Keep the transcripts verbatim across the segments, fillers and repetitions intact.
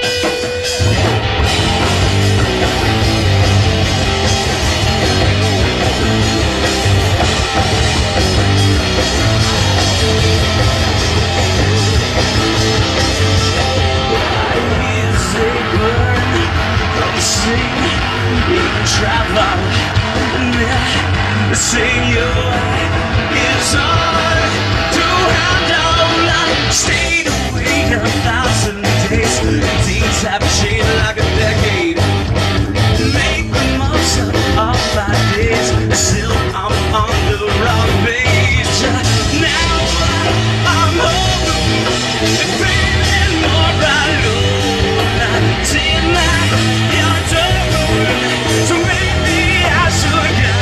Sing your is hard to handle. Stayed away a thousand days. Things have changed like a decade. Make the most of all my days. Still I'm on the wrong page. Now I'm home and feeling more alone. Tonight you're done, so maybe I should go.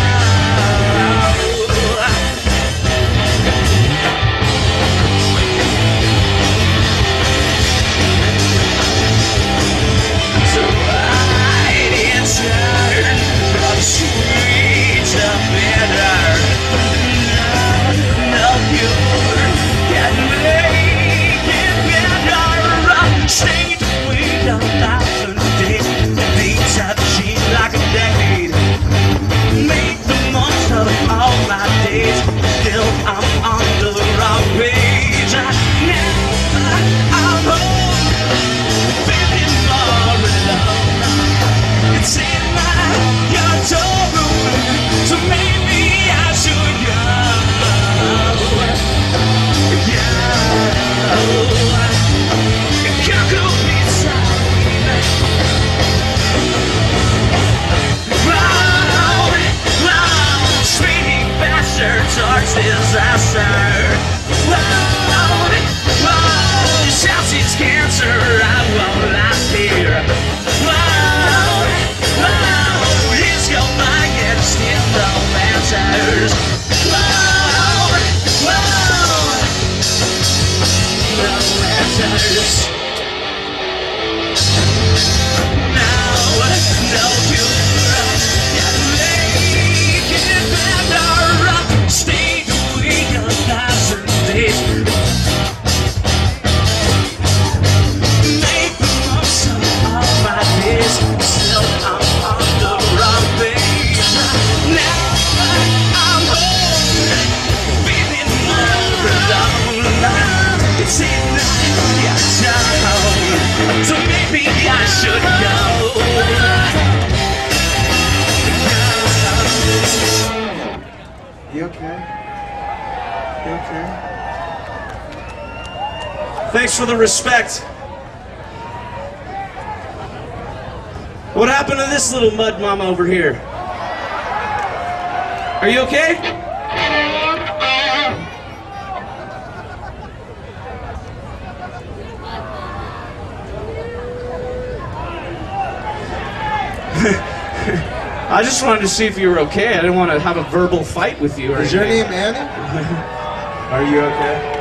Disaster. Whoa, whoa, shouts it's cancer. I won't last here. Whoa, whoa, it's your mind and still no answers. Whoa, whoa, no answers. Now, no cure. Can't make it better. Stay a thousand days. Make the most of all my days. Still I'm on the wrong page. Now I'm home, feeling more alone. It's in your town, so maybe I should go. You okay? Okay. Thanks for the respect. What happened to this little mud mama over here? Are you okay? I just wanted to see if you were okay. I didn't want to have a verbal fight with you or Is your anything. name Annie? Are you okay?